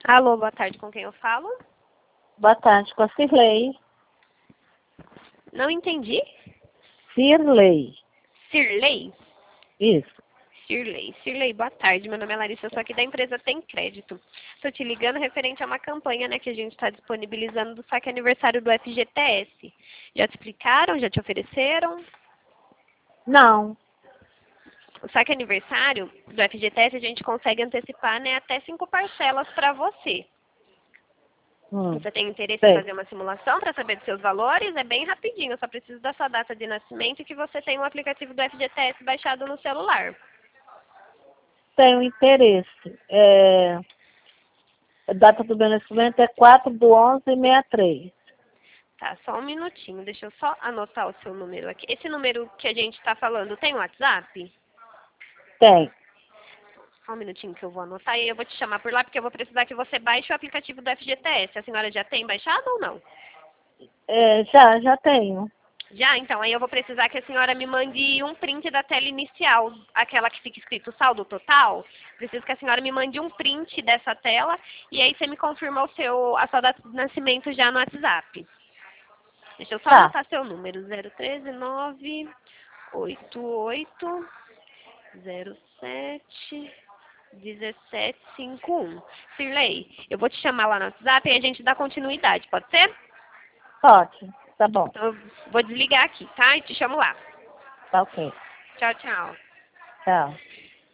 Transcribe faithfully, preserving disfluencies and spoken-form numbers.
Alô, boa tarde, com quem eu falo? Boa tarde, com a Cirlei. Não entendi. Cirlei. Cirlei? Isso. Cirlei. Cirlei, boa tarde. Meu nome é Larissa, eu sou aqui da empresa Tem Crédito. Estou te ligando referente a uma campanha, né, que a gente está disponibilizando do saque aniversário do F G T S. Já te explicaram? Já te ofereceram? Não. O saque aniversário do F G T S a gente consegue antecipar, né, até cinco parcelas para você. Hum. Você tem interesse Sei. em fazer uma simulação para saber dos seus valores? É bem rapidinho, eu só preciso da sua data de nascimento e que você tenha um aplicativo do F G T S baixado no celular. Tenho interesse. É... A data do meu nascimento é quatro do onze de sessenta e três. Tá, só um minutinho, deixa eu só anotar o seu número aqui. Esse número que a gente está falando tem WhatsApp? Tem. Só um minutinho que eu vou anotar e eu vou te chamar por lá porque eu vou precisar que você baixe o aplicativo do F G T S. A senhora já tem baixado ou não? É, já, já tenho. Já? Então, aí eu vou precisar que a senhora me mande um print da tela inicial, aquela que fica escrito saldo total. Preciso que a senhora me mande um print dessa tela e aí você me confirma o seu, a sua data de nascimento já no WhatsApp. Deixa eu só Tá. anotar seu número, zero treze nove oito oito zero sete um sete cinco um. Cirlei, eu vou te chamar lá no WhatsApp e a gente dá continuidade, pode ser? Pode. Tá bom. Então eu vou desligar aqui, tá? E te chamo lá. Tá ok. Tchau, tchau. Tchau.